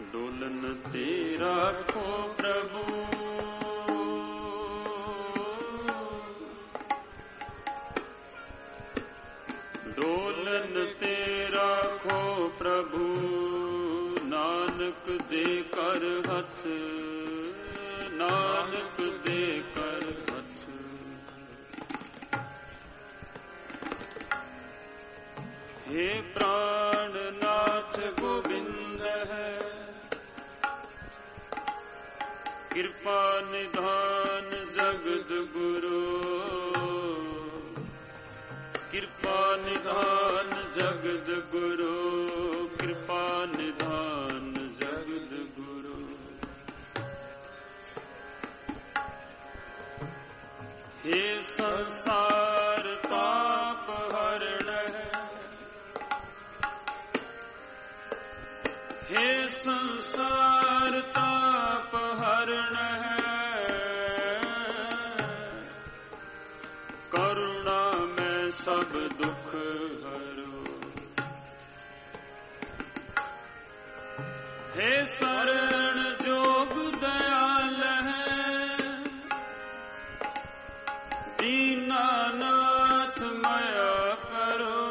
Dolan ते राखो प्रभु, Dolan ते राखो प्रभु, नानक दे कर हथ, नानक दे कर हथ। हे प्राणनाथ गोविंद है, कृपा निधान जगद गुरु, कृपा निधान जगद गुरु, कृपा निधान जगद गुरु। हे संसार ताप हरण है, हे संसार ताप हरण है, करुणा में सब दुख हरो। हे शरण जोग दयाल है, दीनानाथ माया करो।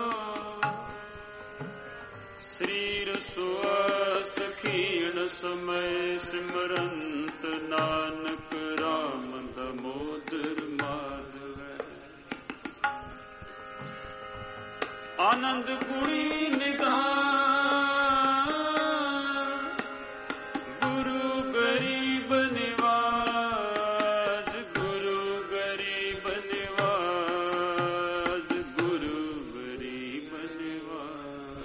शरीर सुअस क्षीण समय सिमरंत, नानक राम दामोदर माधव। आनंद कुड़ी निधान, गुरु गरीब निवाज, गुरु गरीब निवाज, गुरु गरीब निवाज।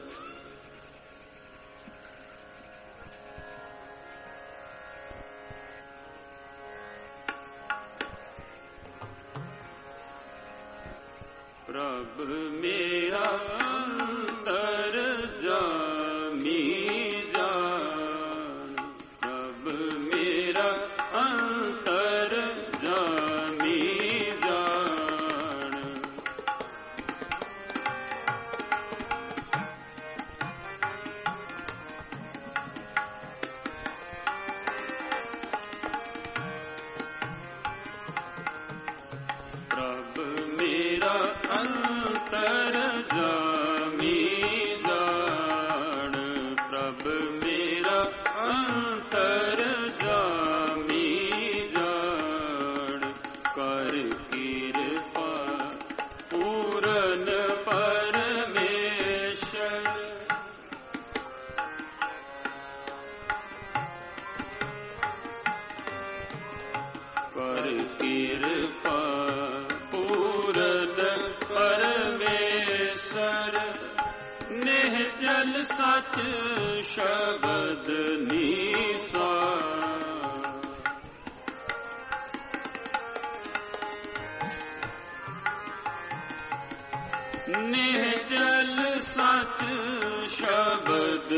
प्रभ मेरा अंतर जामी जान, प्रभ मेरा अंतर जामी जान। प्रभ मेरा अंतर जामी जान, प्रभ मेरा अंतर जामी जान। कर कृपा पूरन परमेश्वर, कर कृपा पूरन परमेश्वर। निश्चल सच शब्द नीसा, निश्चल सच शब्द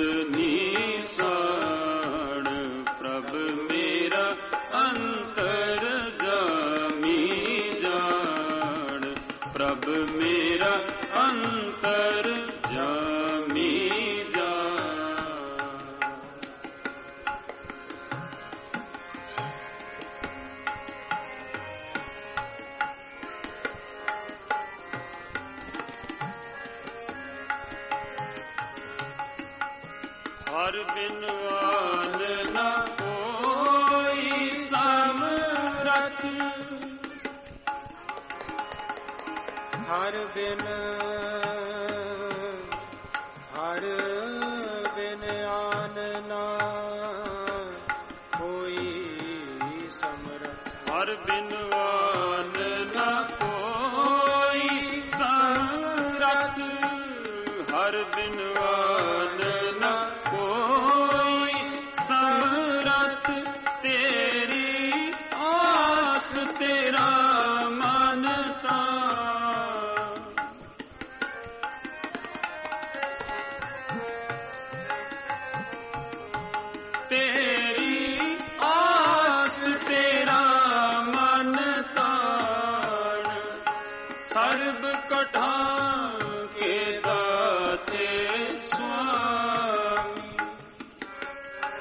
नीसाण। प्रभ मेरा अंतर जामी जान, प्रभ मेरा अंतर जामी जान। हर बिन आन न कोई समरथ, हर बिन आन न कोई समरथ, हर बिन आन न कोई समरथ, हर बिन आन न कोई समरथ। तेरी आस तेरा मानता, तेरी आस तेरा मानता। सर्व कठा के दाते स्वामी,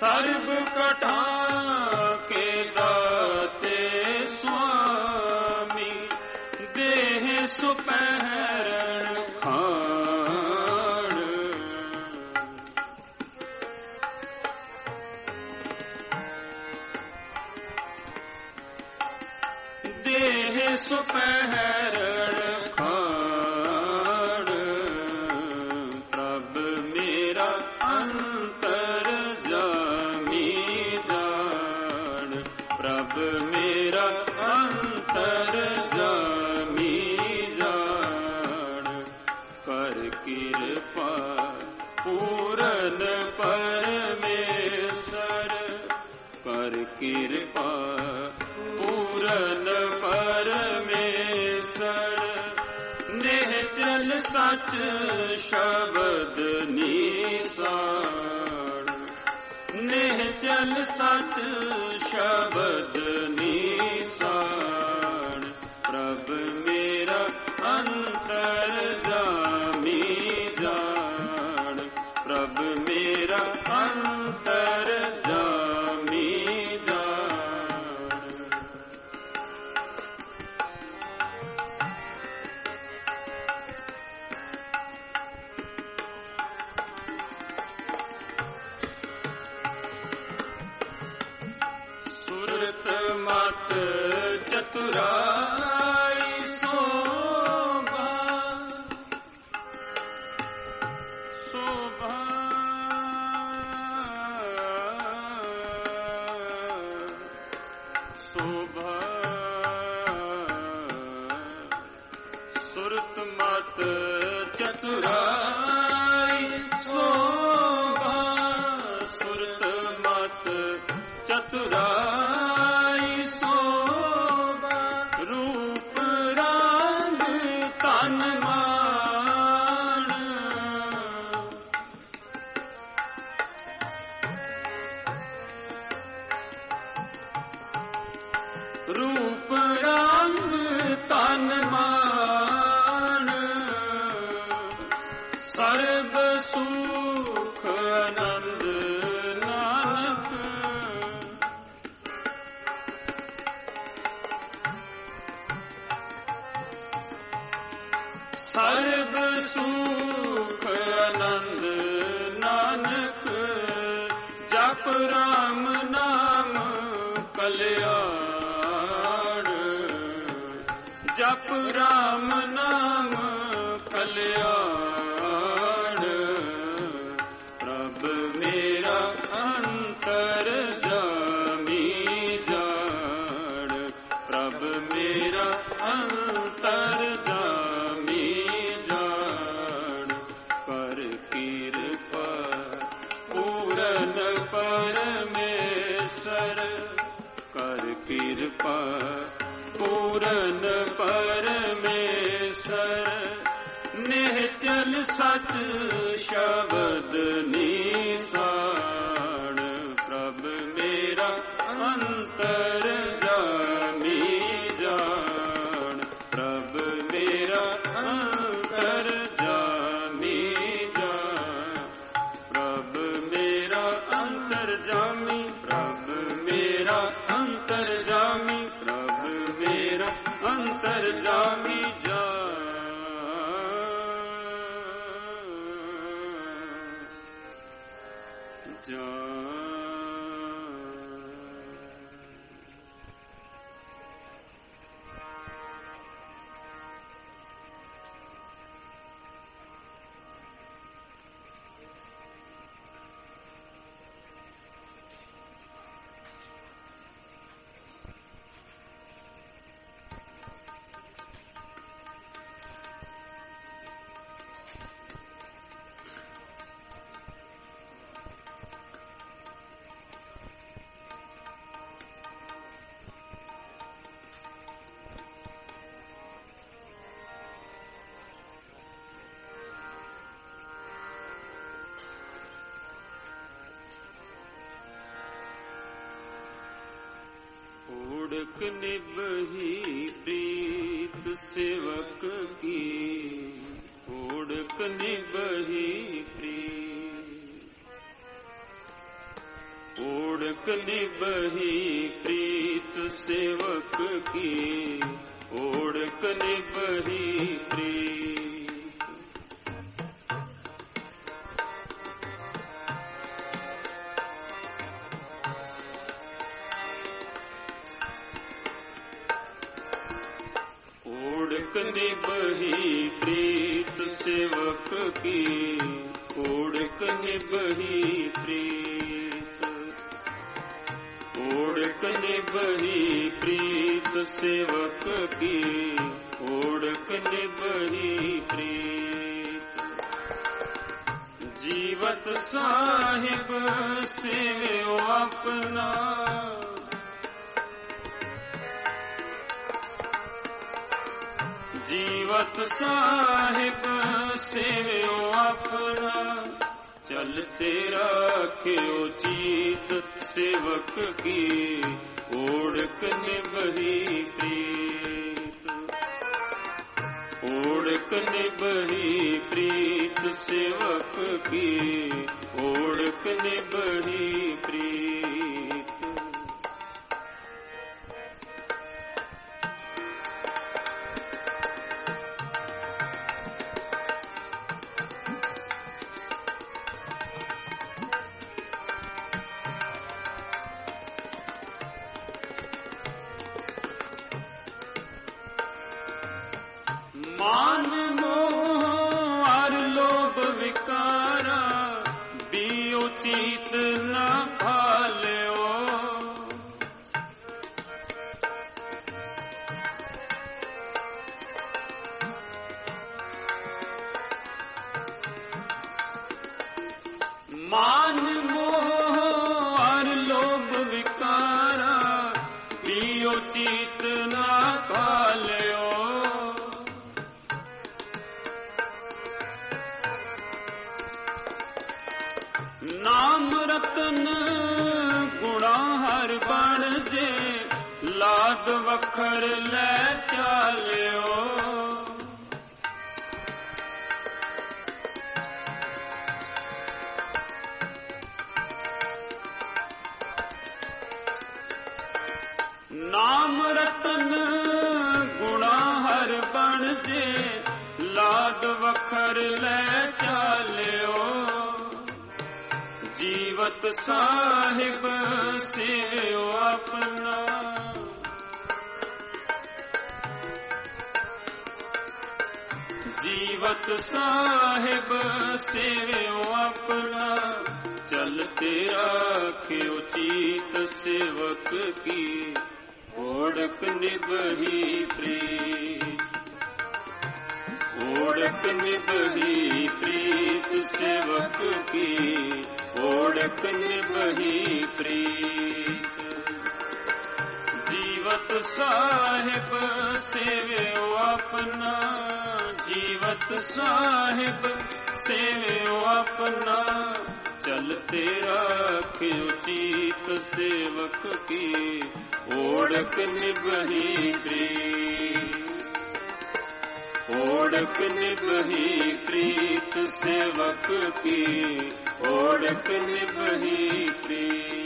सर्व कटा के दाते स्वामी, देह सुपहरण खाण। देह सुपहरण खाण, प्रभ मेरा अंतर जामी जान। प्रभ मेरा अंतर जामी जान। कर कृपा पूरन परमेश्वर, कर कृपा पूरन परमेश्वर। निश्चल सच शब्द निसार, निश्चल सच शब्द निसार। प्रभ मेरा अंतर जामी जान। प्रभ मेरा अंतर जामी जान। सुरत मत चतुराई शोभा, शोभा शोभा। सुरत मत चतुराई शोभा, सुरत मत चतुराई शोभा। रूप रंग तन मान, रूप रंग तन मान। सर्व सुख आनंद नानक, सर्व सुख आनंद नानक। जप राम नाम कल्याण, जप राम नाम कल्याण। प्रभ मेरा अंतर जामी जान। प्रभ मेरा अंतर जामी जान। कर कृपा पूरन परमेश्वर, कर कृपा पूरन परमेश्वर। निश्चल सच शब्द निसार। प्रभ मेरा अंतर जामी जान। प्रभ मेरा अंतर जामी जान। प्रभ मेरा अंतर जामी, प्रभ मेरा अंतर जामी, प्रभ मेरा अंतर जामी जान। ओढ़क निभही प्रीत सेवक की, ओढ़क निभही प्रीत। ओढ़क निबही प्रीत सेवक की, ओढ़क निबही प्रीत। ओढ़क निबही प्रीत सेवक की, ओढ़क निबही प्रीत। ओढ़क निबही प्रीत सेवक की, ओढ़क निबही प्रीत। जीवत साहिब सेवो अपना, जीवत साहिब सेवो अपना। चलते राख्यो चीत सेवक की, ओढ़क निबही प्रीत। ओढ़क निबही प्रीत सेवक की, ओढ़क निबही प्रीत। मान मोह और लोभ विकारा, दियो चीत न भाल्यो। मान मोह और लोभ विकारा, दियो चीत न भाल्यो। नाम रतन गुणा हर बण जे, लाद वखर ले चाल्यो। नाम रतन गुणा हर बण जे, लाद वखर ले चाल्यो। जीवत साहिब सेवो अपना, जीवत साहिब सेवो अपना। चलते राख्यो चीत सेवक की, ओढ़क निबही प्रीत। ओढ़क निबही प्रीत सेवक की, ओढ़क निबही प्रीत। जीवत साहिब सेवो अपना, जीवत साहिब सेवो अपना। चलते राख्यो चीत सेवक की, ओढ़क निबही प्रीत। ओढ़क निबही प्रीत सेवक की, ओढ़क निबही प्रीत।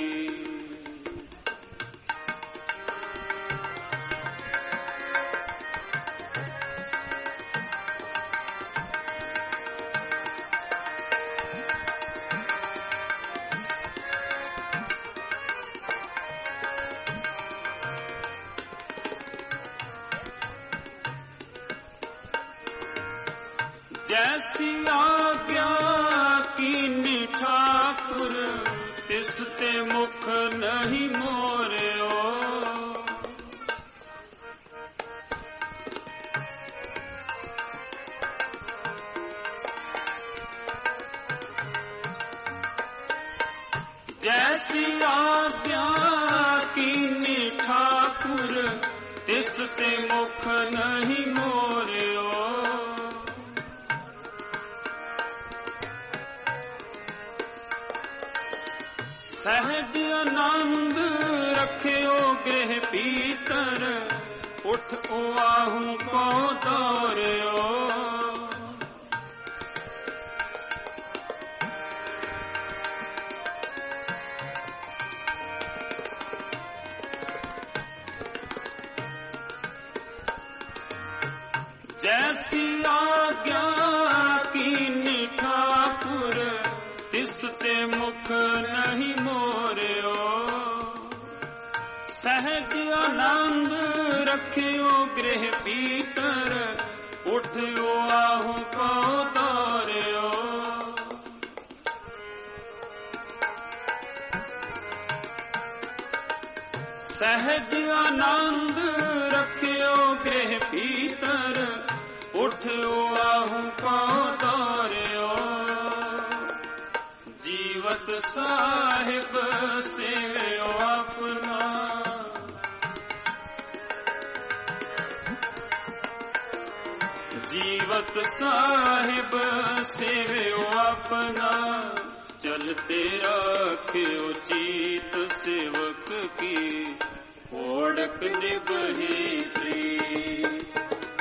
जैसी आज्ञा कीनी ठाकुर, तिसते मुख नहीं मोर्यो। जैसी आज्ञा कीनी ठाकुर, तिसते मुख नहीं मोर्यो। सहज आनंद रख्यो गृह भीतर, उठ उआहू को दौर्यो। आज्ञा कीनी ठाकुर तिसते मुख नहीं मोरियो। सहज आनंद रखियो गृह भीतर उठियो आहु को दौरियो। सहज आनंद रखियो गृह भीतर उठियो आहु को दौरियो। जीवत साहिब सेवियो अपना। जीवत साहिब सेवियो अपना। चलते राखियो चीत सेवक की ओढ़क निभही प्रीत।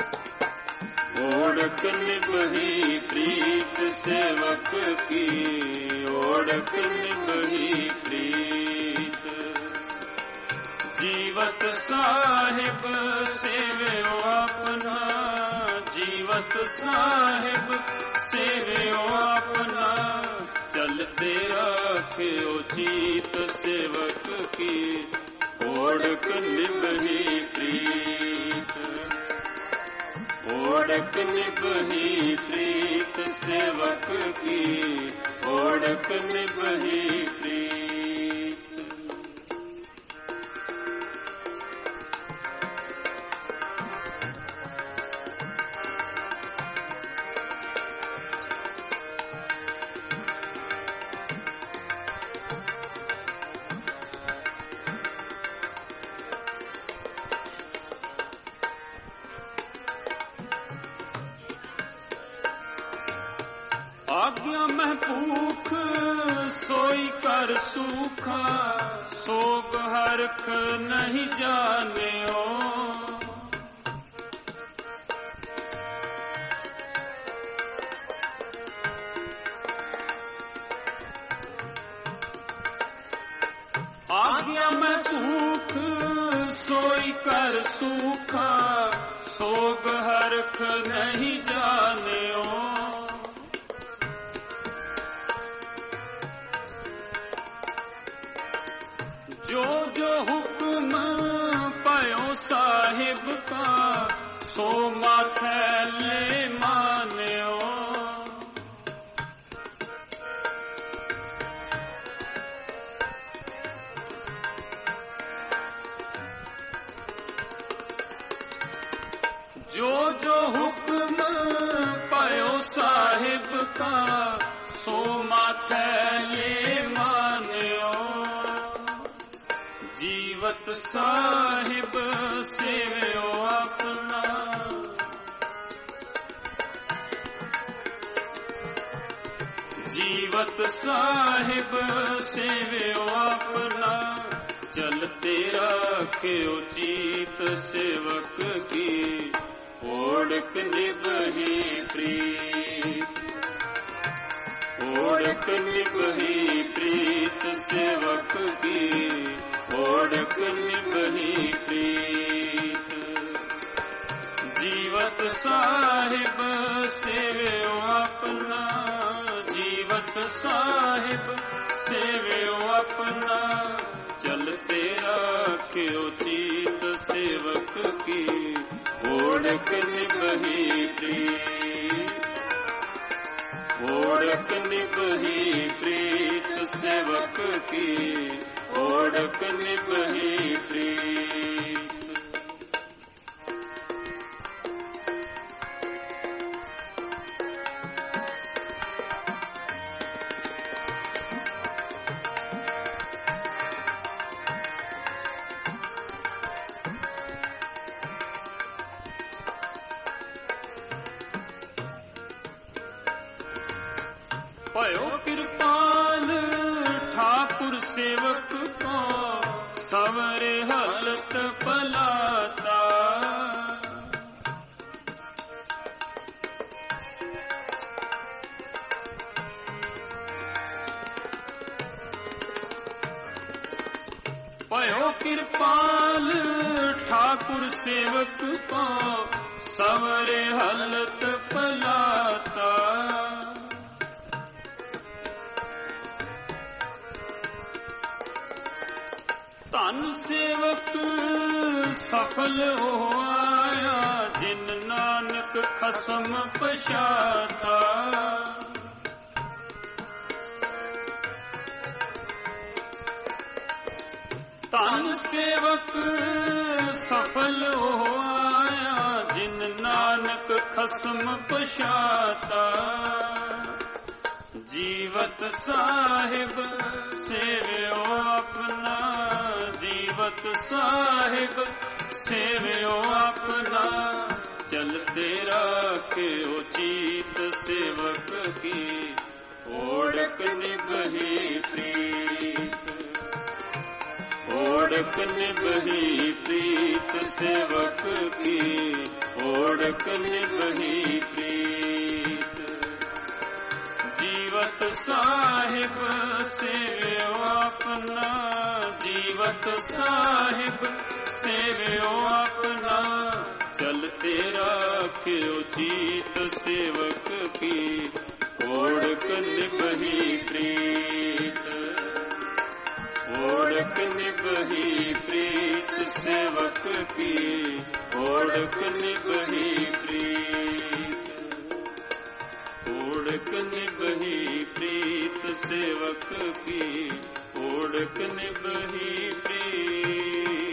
ओढ़क निभही प्रीत सेवक की ओढ़क निभही प्रीत। जीवत साहिब सेवियो अपना। जीवत साहिब सेवियो अपना। चलते राखियो चीत सेवक की ओढ़क निभही प्रीत। ओढ़क निभही प्रीत सेवक की ओढ़क निभही प्रीत। आज्ञा में भूख सोई कर सूखा। सोग हरख नहीं जानियो। आज्ञा में भूख सोई कर सूखा। सोग हरख नहीं जानियो। जो जो हुक्म पायो साहिब का सो माथे ले मानियो। जो जो हुक्म पायो साहिब का सो माथे ले मानियो। जीवत साहिब सेवियो अपना। जीवत साहिब सेवियो अपना। चलते राखियो चीत सेवक की ओढ़क निभही प्रीत। ओढ़क निभही प्रीत सेवक की ओढ़क निभही प्रीत। जीवत साहिब सेवियो अपना। जीवत साहिब सेवियो अपना। चलते राखियो चीत सेवक की ओढ़क निभही प्रीत। ओढ़क निभही प्रीत सेवक की ओढ़क निभही प्रीत। पयो कृपाल ठाकुर सेवक को सवरे हालत पलाता। पयो कृपाल ठाकुर सेवक को सवरे हालत ਧਨ ਸੇਵਕ ਸਫਲ ਹੋਇਆ, ਜਿਨ ਨਾਨਕ ਖਸਮ ਪਛਾਤਾ। ਧਨ ਸੇਵਕ ਸਫਲ ਹੋਇਆ, ਜਿਨ ਨਾਨਕ ਖਸਮ ਪਛਾਤਾ। ਜੀਵਤ ਸਾਹਿਬ ਸੇਵਿਓ ਆਪਣਾ, ਜੀਵਤ ਸਾਹਿਬ ਸੇਵਿਓ ਆਪਣਾ। ਚਲਤੇ ਰਾਖਿਓ ਚੀਤ ਸੇਵਕ ਕੀ, ਓੜਕ ਨਿਭਹੀ ਪ੍ਰੀਤ। ओढ़क निभही प्रीत सेवक की, ओढ़क निभही प्रीत। जीवत साहिब सेव्यो अपना, जीवत साहिब सेव्यो अपना। चलते राख्यो चीत सेवक की, ओढ़क निभही प्रीत। ओढ़क निभही प्रीत सेवक की, ओढ़क निभही प्रीत। ओढ़क निभही प्रीत सेवक की, ओढ़क निभही प्रीत।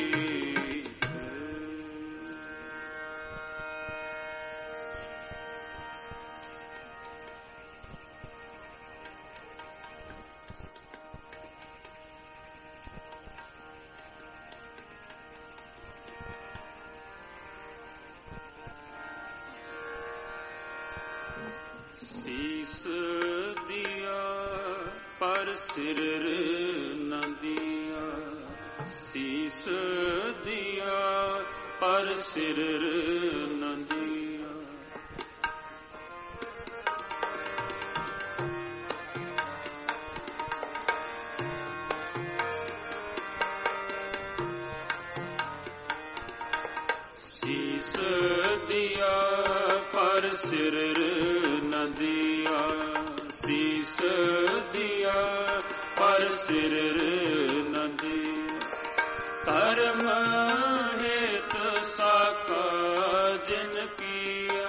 ਸੀਸ ਦਿਆ ਪਰ ਸਿਰ ਨ ਦਿਆ, ਸੀਸ ਦਿਆ ਪਰ ਸਿਰ ਨ ਦਿਆ। ਸੀਸ ਦਿਆ ਪਰ ਸਿਰ ਨ ਦਿਆ, ਸੀਸ ਦਿਆ ਪਰ ਸਿਰ ਨ ਦਿਆ। ਧਰਮ ਹੇਤ ਸਾਖਾ ਜਿਨ ਕੀਆ,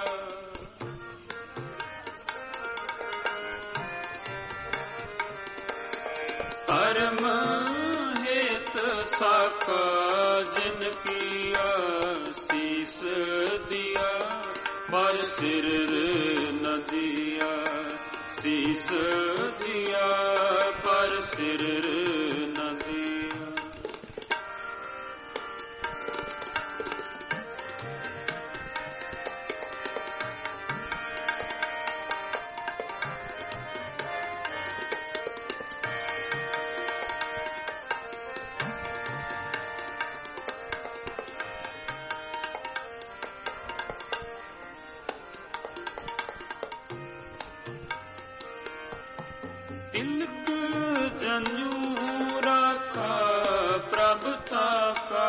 ਧਰਮ ਹੇਤ ਸਾਖਾ ਜਿਨ ਕੀਆ। ਸੀਸ ਦਿਆ पर सिर न दिया, सीस दिया पर सिर न दिया। तिलक जनेऊ राखा प्रभ ताका,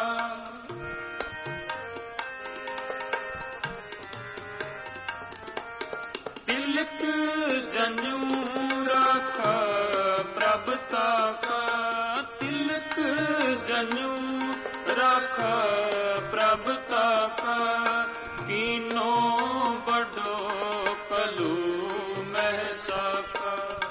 तिलक जनेऊ राखा प्रभ ताका। तिलक जनेऊ राखा प्रभ ताका, कीनो बड़ो कलू महसाका।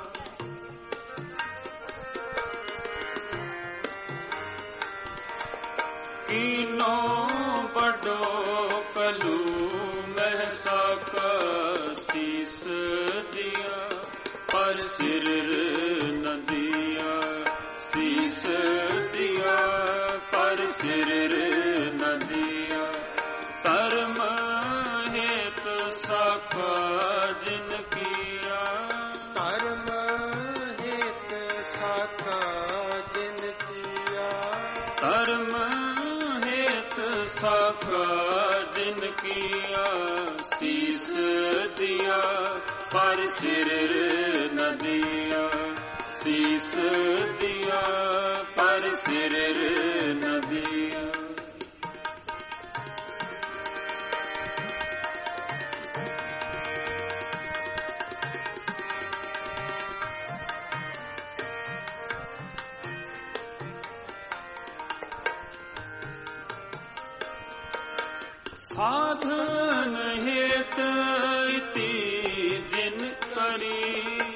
कीनो बड़ो कलू महसाका। सीस दिया पर सिर न दिया, सीस दिया पर सिर न दिया। कर्म हेत साखा जिन किया, कर्म हेत साखा जिन किया। कर्म साखा जिन किया। सीस दिया पर सिर न दिया, सीस दिया पर सिर न दिया। साधन हेत इति जिन करी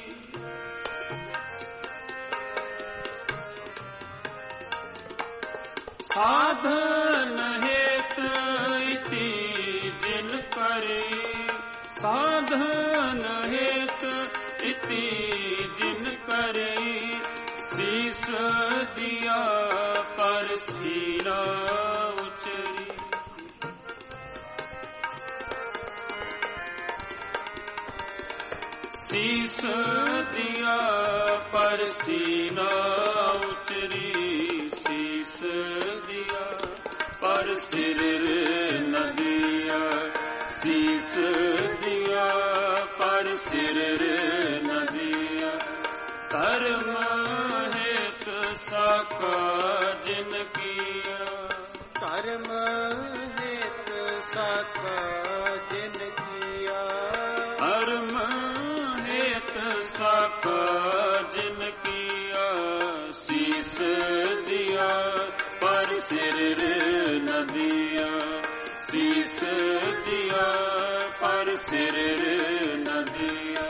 साधन हेत इति जिन करी साधन हेत इति जिन करी शीस दिया पर शीला उचरी शीस दिया पर शीला उचरी शीस दिया पर सिर न दिया शीस दिया पर सिर न दिया कर्म हेत साका जिन किया कर्म हेत साका जिन किया कर्म हेत साका जिन किया शीस दिया पर सिर न दिया शीस दिया पर सिर न दिया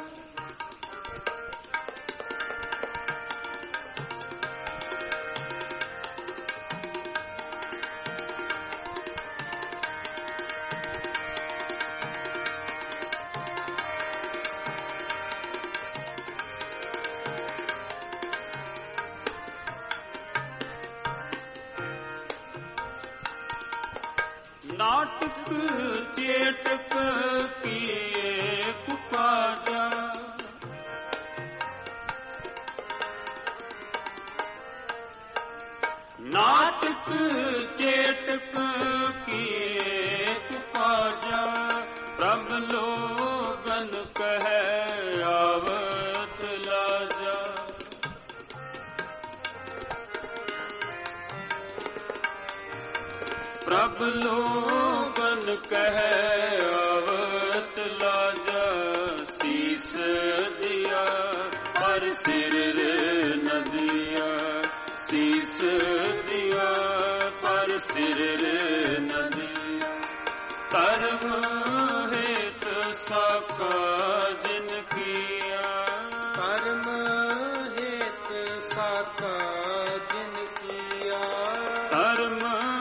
नाटक चेटक किए कुकाजा नाटक चेटक किए कुकाजा प्रभ लोगन कहे आवत लाजा प्रभ लोगन कहे आवत लाजा शीस दिया पर सिर न दिया शीस दिया पर सिर न दिया कर्म हेत साका जिन किया कर्म हेत साका जिन किया कर्म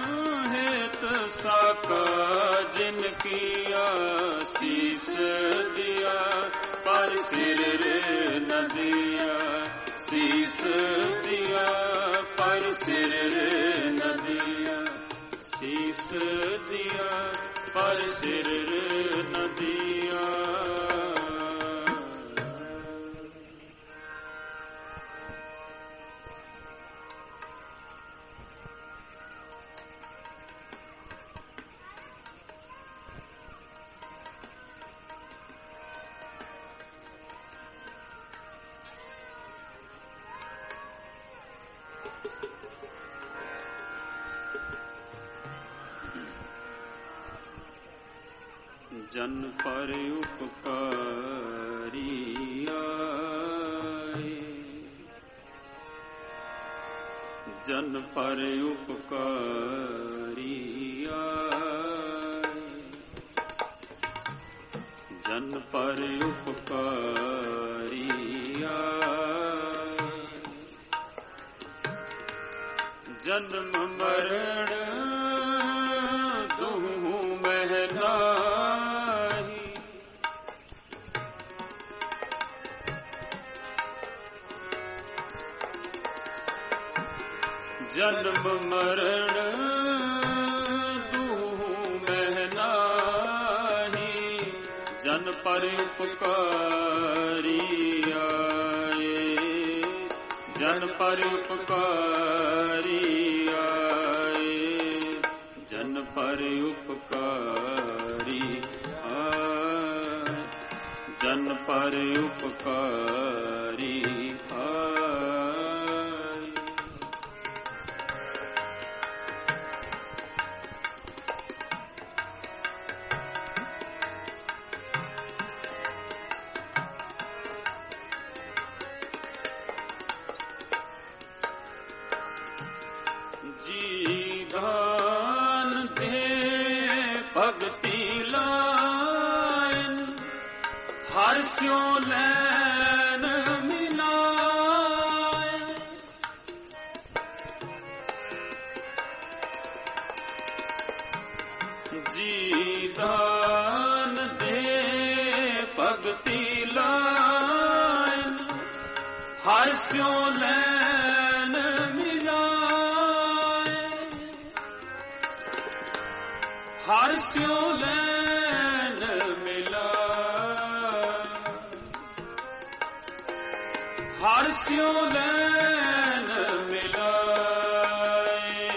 साका जिन किया शीस दिया पर सिर न दिया शीस दिया पर सिर न दिया शीस दिया पर सिर न दिया जन पर उपकारी आए जन पर उपकारी आए जन पर उपकारी आए जन्म मरण दुहु महना जन्म मरण दुहु महनाही जन पर उपकारी आए जन पर उपकारी आए जन पर उपकारी आए जन पर उपकारी आए हर स्यों लैन मिलाए। जी दान दे भगति लाए, हर स्यों लैन मिलाए, हर स्यों लैन मिलाए, हर स्यों लैन मिलाए।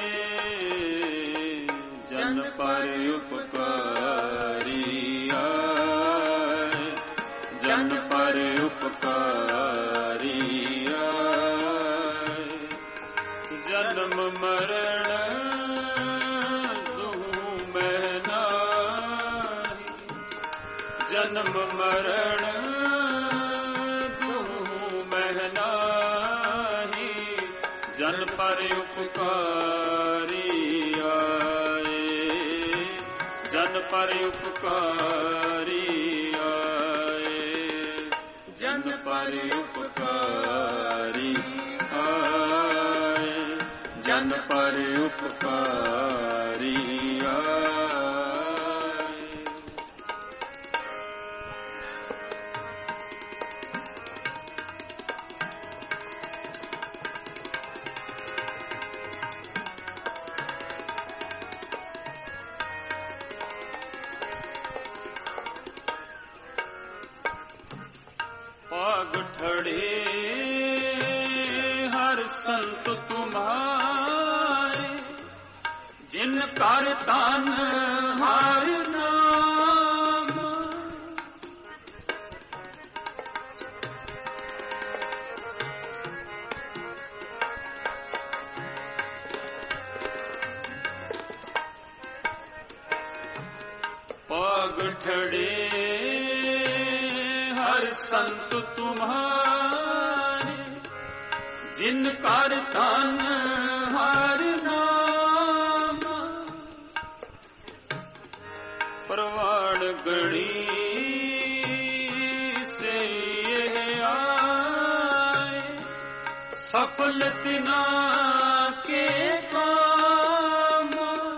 जन पर उपकारी आए, जन पर उपकारी आए। जन्म मरण दुहु में नाहि, जन्म मरण दुहु में नाहि। जन पर उपकारी आए, जन पर उपकारी आए, जन पर उपकारी आए, जन पर उपकारी आए। पाग ठड़े हर संत तुम्हारे, जिन कर तन हर नाम। पाग ठड़े हर संत तुम्हारे, जिन कर तन हर नाम। प्रवाण गणी से ये आए, सफल तिना के काम।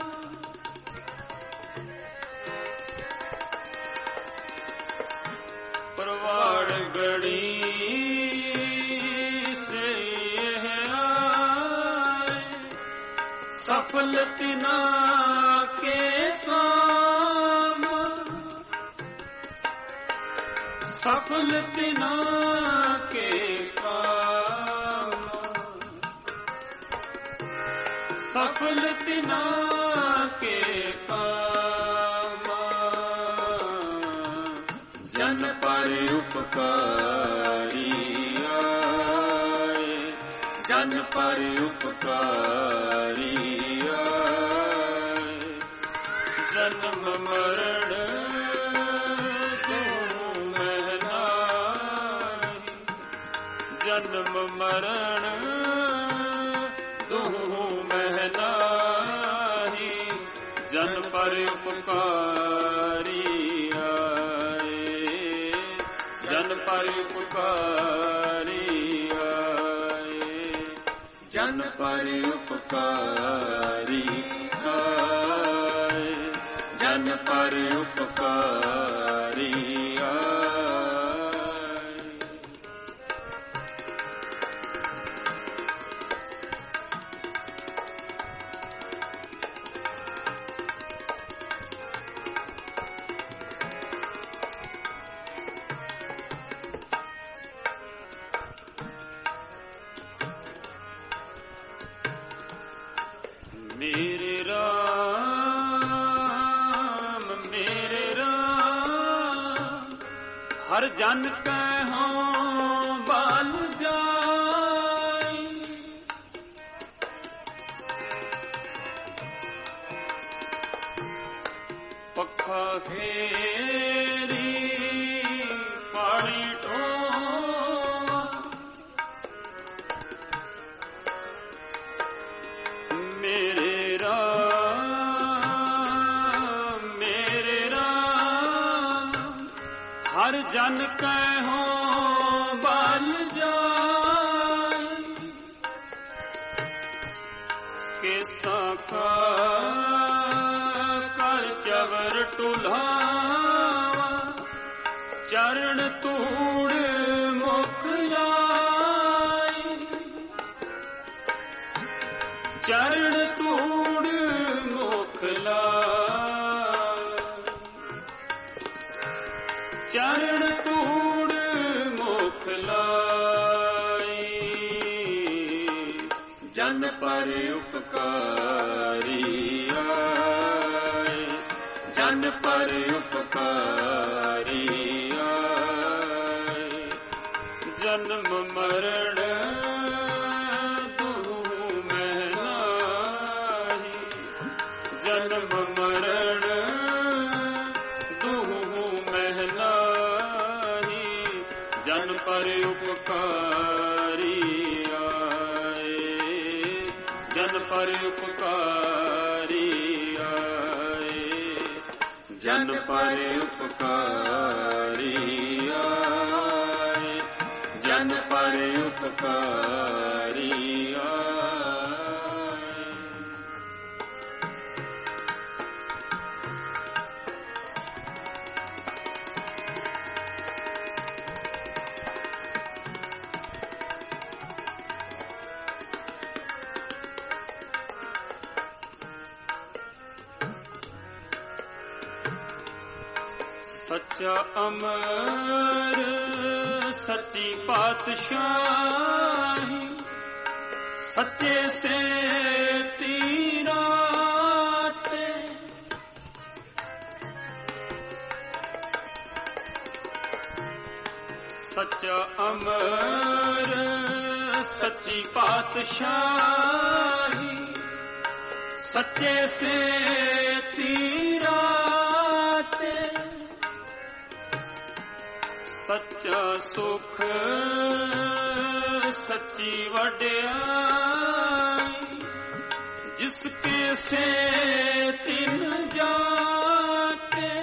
प्रवाण गणी से यह आए, सफल तिना के काम। सफल तिना के काम, सफल तिना के काम। जन पर उपकारी आए, जन पर उपकारी आए। जन्म मरण दुहु में नाहि, जन्म मरण दुहु में नाहि। जन पर उपकारी जन पर उपकारी आए, जन पर उपकारी आए, जन पर उपकारी आए। मेरे राम हर जन कहों बाल जाई। पखा फेरी पानी टो मेरे राम ਹਰ ਜਨ ਕਹਿਓ ਬਲ ਜਾਏ, ਕਿਸਾ ਕਾ ਕਰ ਚਵਰ ਟੁਲਾਵਾ, ਚਰਨ ਧੂੜ ਮੁਖ ਲਾਏ, ਚਰਨ ਧੂੜ ਮੁਖ ਲਾਏ, ਚਰਨ ਧੂੜ ਮੁਖ ਲਾਈ। ਜਨ ਪਰ ਉਪਕਾਰੀ ਆਏ, ਜਨ ਪਰ ਉਪਕਾਰੀ ਆਏ, ਜਨਮ ਮਰਨ ਦੁਹੁ ਮਹਿ ਨਾਹੀ, ਜਨਮ ਮਰਨ ਦੁਹੁ ਮਹਿ ਨਾਹੀ, ਜਨ ਪਰ ਉਪਕਾਰੀ ਆਏ, ਜਨ ਪਰ ਉਪਕਾਰੀ ਆਏ, ਜਨ ਪਰ ਉਪਕਾਰੀ ਆਏ, ਜਨ ਪਰ ਉਪਕਾਰੀ ਆਏ। ਸੱਚਾ ਅਮਰ ਸੱਚੀ ਪਾਤਸ਼ਾਹੀ, ਸੱਚੇ ਸੇ ਤੀਰਾਤੇ, ਸੱਚਾ ਅਮਰ ਸੱਚੀ ਪਾਤਸ਼ਾਹੀ, ਸੱਚੇ ਸੇ ਤੀਰਾਤੇ, ਸੱਚਾ ਸੁਖ ਸੱਚੀ ਵਡਿਆਈ, ਜਿਸ ਕੇ ਸੇ ਤਿਨ ਜਾਤੇ,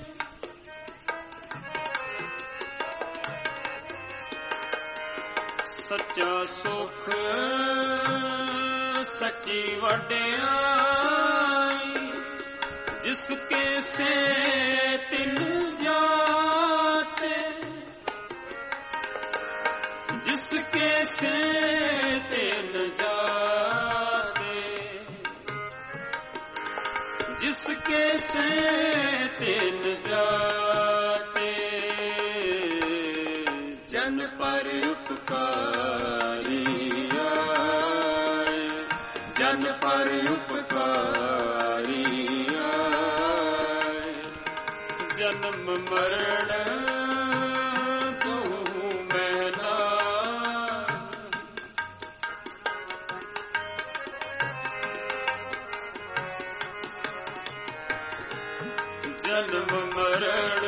ਸੱਚਾ ਸੁਖ ਸੱਚੀ ਵਡਿਆਈ, ਜਿਸ ਕੇ ਸੇ ਤਿਨ ਜਾਤੇ, ਜਿਸਕੇ ਸੇ ਤਿਨ ਜਾਤੇ, ਜਿਸਕੇ ਸੇ ਤਿਨ ਜਾਤੇ, ਜਨ ਪਰ ਉਪਕਾਰੀ ਆਏ, ਜਨ ਪਰ ਉਪਕਾਰੀ ਆਏ, ਜਨਮ ਮਰਨ ਜਨਮ ਮਰਨ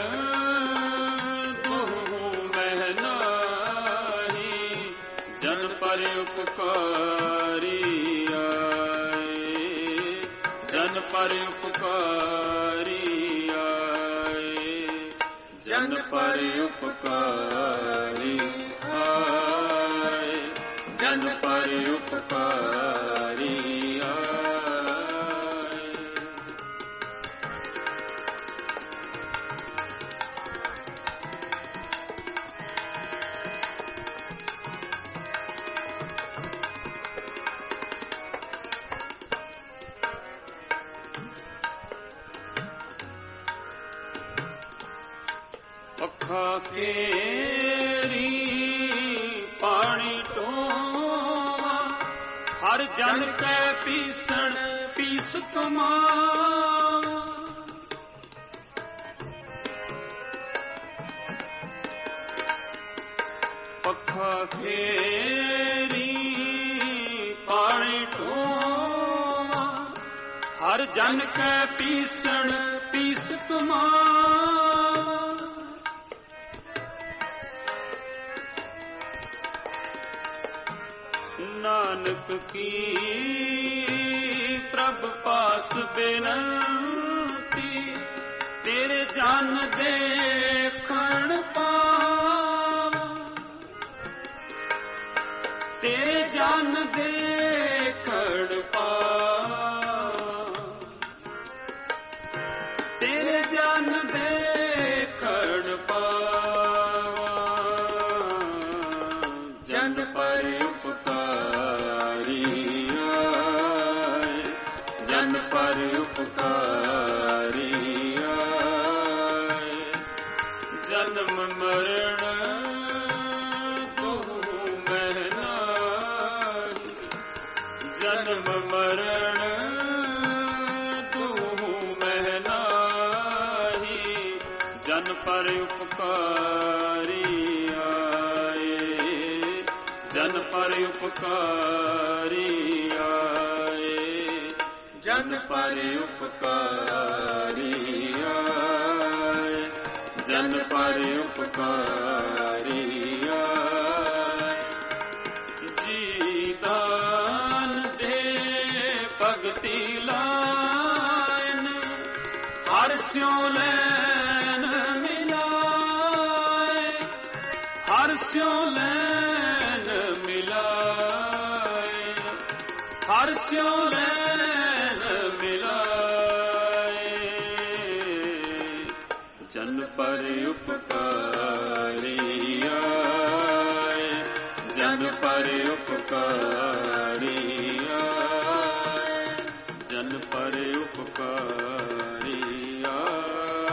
ਦੁਹੁ ਮਹਿ ਨਾਹੀ, ਜਨ ਪਰ ਉਪਕਾਰੀ ਆਏ, ਜਨ ਪਰ ਉਪਕਾਰੀ ਆਏ, ਜਨ ਪਰ ਉਪਕਾਰੀ ਆਏ, ਜਨ ਪਰ ਉਪਕਾਰੀ ਆਏ। ਪੱਖਾ ਕੇਰੀ ਪਾਣੀ ਢੋਵਾ, ਹਰ ਜਨ ਕੈ ਪੀਸਣ ਪੀਸ ਕਮਾਵਾ, ਪੱਖਾ ਕੇਰੀ ਪਾਣੀ ਢੋਵਾ, ਹਰ ਜਨ ਕੈ ਪੀਸਣ ਪੀਸ ਕਮਾਵਾ, ਨਾਨਕ ਕੀ ਪ੍ਰਭ ਪਾਸ ਬੇਨੰਤੀ, ਤੇਰੇ ਜਨ ਦੇਖਣ जन पर उपकारी आए, जन पर उपकारी आए। जन्म मरण दुहु में नाहि, जन्म मरण दुहु में नाहि। जन पर उपकारी आए, जन पर उपकारी आए, जन पर उपकारी आए, जन पर उपकारी आए। जी दान दे भगति लाइन, हर स्यों लैन मिलाए, हर स्यों लैन मिलाए, हर स्यों लैन मिलाए। जन पर उपकारी आए, जन पर उपकारी आए, जन पर उपकारी आए।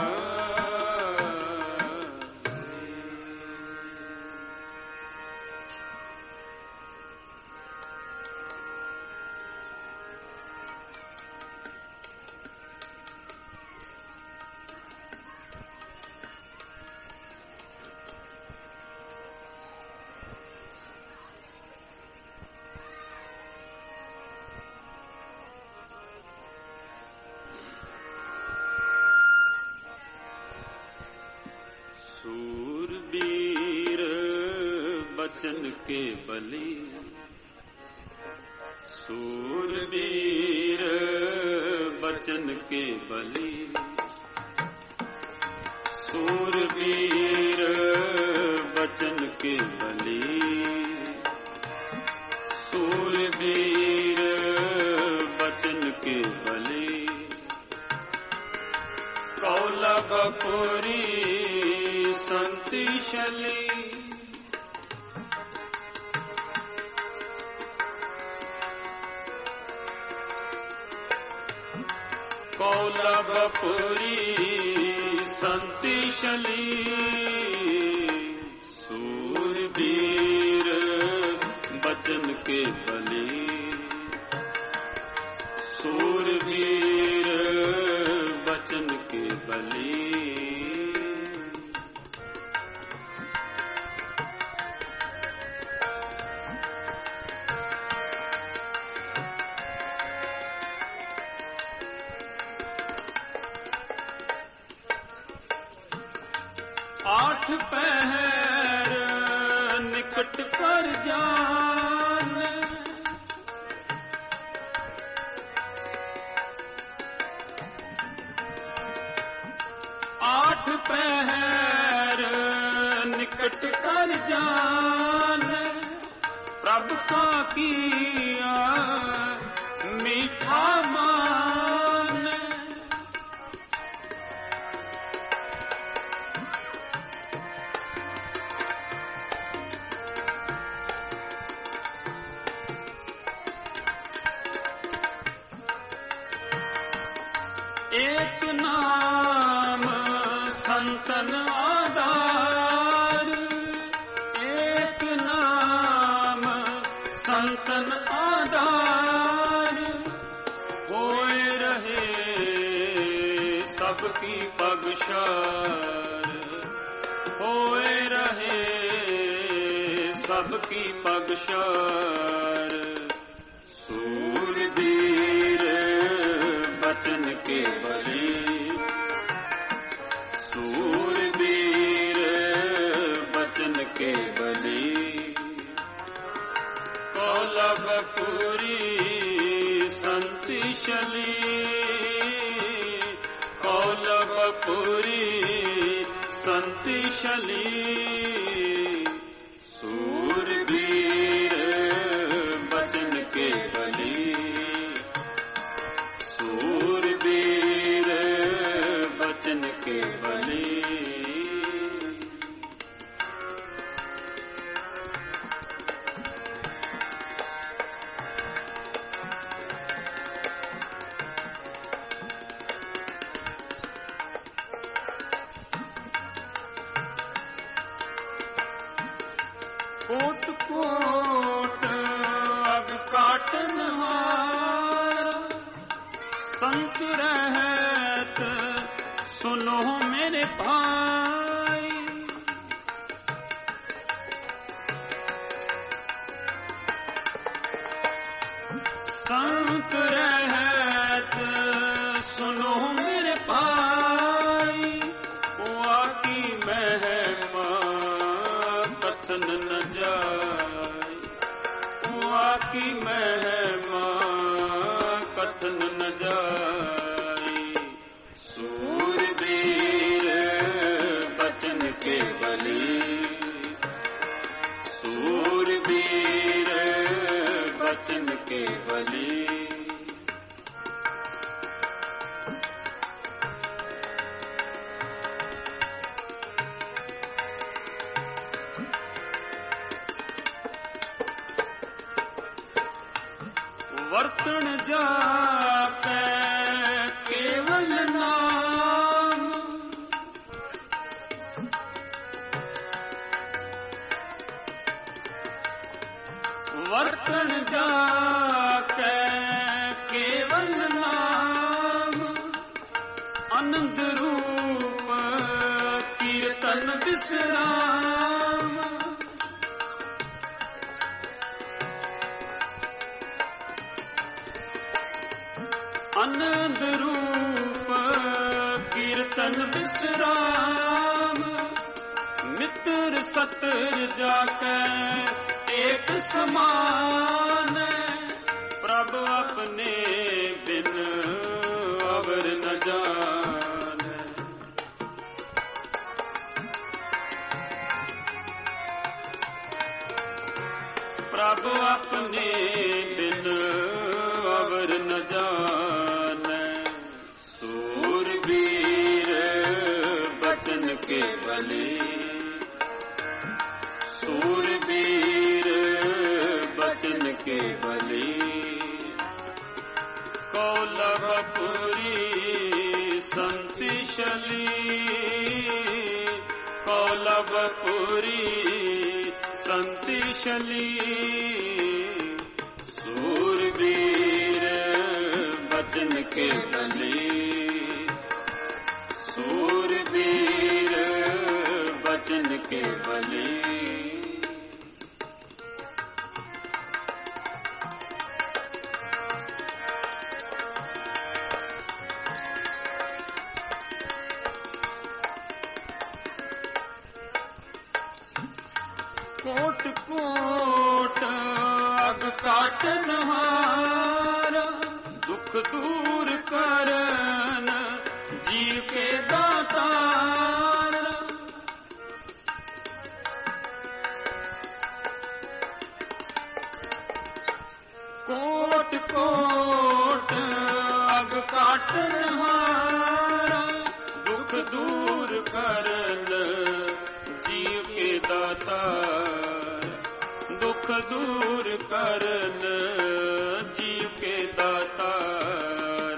सूरबीर बचन के बली, सूरबीर बचन के बली, सूरबीर बचन के बली, सूरबीर बचन के बली। कौलबपुरी संतिशली, कौलबपुरी संतिशली। सूरबीर बचन के बली, सूरबीर बचन के बली। आठ पहर निकट पर जान, आठ पहर निकट कर जान। प्रभु का किया मीठा मान, एक नाम संतन आधार, एक नाम संतन आधार। होए रहे सबकी पगशार, होए रहे सबकी पगशार। सूरबीर बचन के बली, सूरबीर बचन के बली। कौलबपुरी संतिशली, कौलबपुरी संतिशली। सूरबीर बचन के बली, सूरबीर बचन के बली। कोट कोट अग काटनहारा, संत रहत सुनो मेरे भाई। संत रहत सुनो मेरे भाई, वाकी महिमा कथन न जाए, वाकी महिमा कथन न जाए। सूरबीर बचन के बली, सूरबीर बचन के बली। वर्तन जाके केवल नाम, वर्तन जाके केवल नाम। आनंद रूप कीर्तन विश्राम, आनंद रूप कीर्तन विश्राम। मित्र सतर जाके एक समान, प्रभु अपने बिन अवर न जाने। प्रभु अपने बिन अवर न जाने। सूरबीर बचन के बली, सूरबीर बचन के बली। कौलवपुरी संतिशली, कौलवपुरी संतिशली। सूरबीर बचन के बली, सूरबीर बचन के बली। कोट कोट अग काटनहारा, दुख दूर करन जीव के दातारा। कोट कोट अग काटनहारा, दुख दूर करन जीव के दातार। दुख दूर करन जीव के दातार।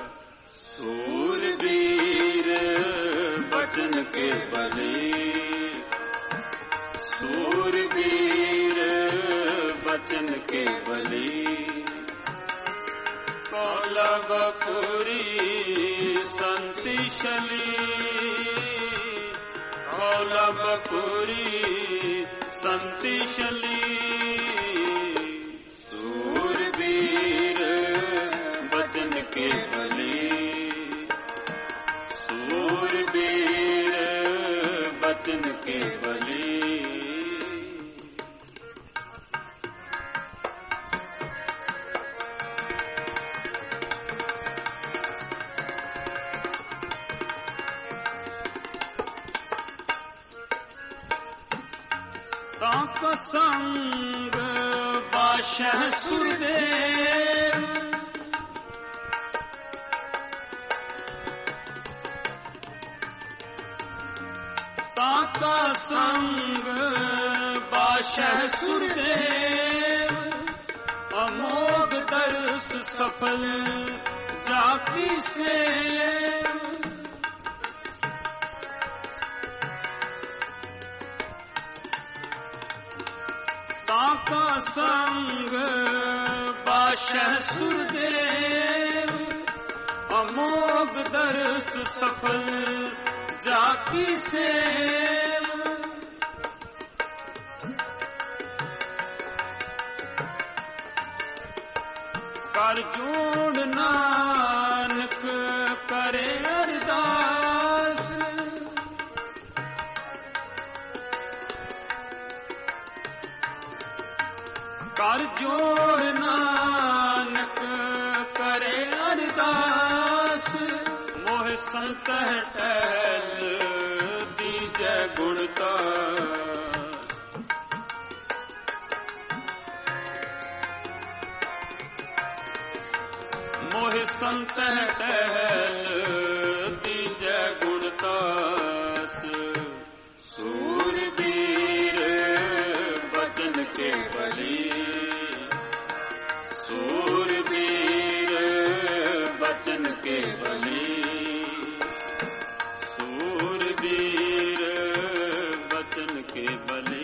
सूरबीर बचन के बली, सूरबीर बचन के बली। कौलवपुरी संतिशली, कौलवपुरी संतिशली। सूरबीर बचन के बली, सूरबीर बचन के बली। ताका संग बाशह सुरदेव, ताका संग बाशह सुरदेव। अमोघ दर्श सफल जाति से, ताका संग बाशह सुरदेव अमोघ दर्श सफल जाकी सेव कर जोड़ नानक करे अरदास कर जोड़ नानक करे अरदास मोह संत टहल दीजै गुणदास मोह संत टहल दीजै गुणदास सूरबीर बचन के बली सूरबीर बचन के बली सूरबीर बचन के बली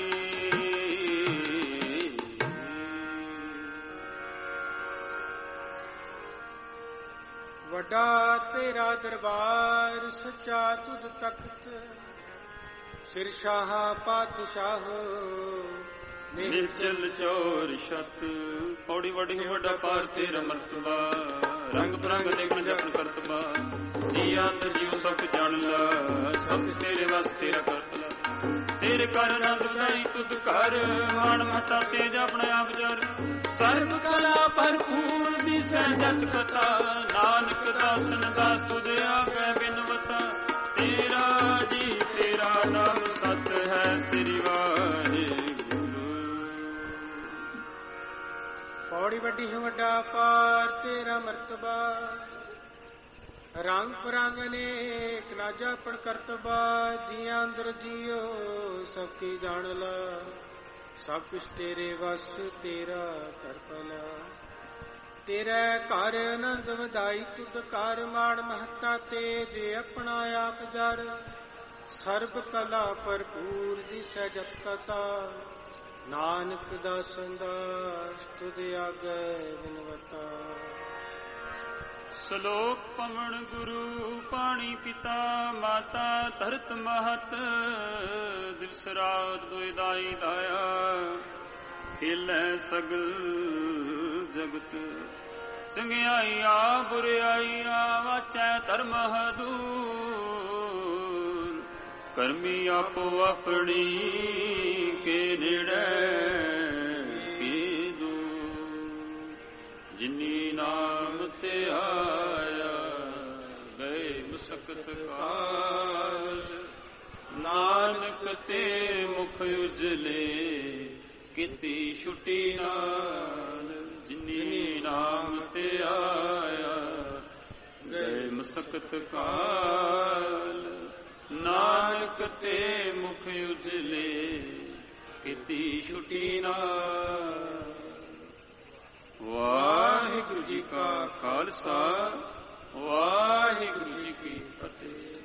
वड्डा तेरा दरबार सच्चा तुध तख्त सिर शाह पातशाह निचल चोर शत पौड़ी वड़ी वड्डा पार तेरा मर्तबा रंग बरंग देखन जपन करतबा जी अंत जीव सब जान ला सब तेरे वास तेरा करतला तेरे कर आनंद ਵਧਾਈ तुद कर मान मटा तेज अपने आप जर सर्व कला भरपूर दिसै जत कथा नानक दासन दास तुद आगे बिनवता तेरा जी तेरा नाम सत है श्री वाहिगुरू पौड़ी वड्डी है वड्डा पार तेरा मर्तबा रंग परंग अनेक नाजा पण करतबा जिया अंदर जियो सबकी जान ला सब कुछ तेरे वस तेरा कर भला तेरा घर आनंद ਵਧਾਈ तुद कर माण महता तेज अपना आप जर सर्ब कला भरपूर दिसै जत कथा नानक दासन दास तुद आगे बिनवता ਸ਼ਲੋਕ ਪਵਨ ਗੁਰੂ ਪਾਣੀ ਪਿਤਾ ਮਾਤਾ ਧਰਤ ਮਹਤ ਦਿਲ ਸਰਾਤ ਦੋਇ ਦਾਈ ਦਾਇਆ ਖੇਲੈ ਸਗਲ ਜਗਤ ਚੰਗਿਆਈ ਆ ਬੁਰਿਆਈ ਆ ਵਾਚੈ ਧਰਮ ਹਦੂਰ ਕਰਮੀ ਆਪੋ ਆਪਣੀ ਕੇ ਨੇੜੇ ਜਿਨੀ ਨਾਮ ਤੇ ਆਇਆ ਗਏ ਮੁਸਕਤ ਕਾਲ ਨਾਨਕ ਤੇ ਮੁਖ ਉਜਲੇ ਕੀਤੀ ਛੁਟੀ ਨਾਲ ਜਿਨੀ ਨਾਮ ਤੇ ਆਇਆ ਗਏ ਮੁਸਕਤ ਕਾਲ ਨਾਨਕ ਤੇ ਮੁਖ ਉਜਲੇ ਕੀਤੀ ਛੁਟੀ ਨਾਲ ਵਾਹਿਗੁਰੂ ਜੀ ਕਾ ਖਾਲਸਾ ਵਾਹਿਗੁਰੂ ਜੀ ਕੀ ਫਤਿਹ।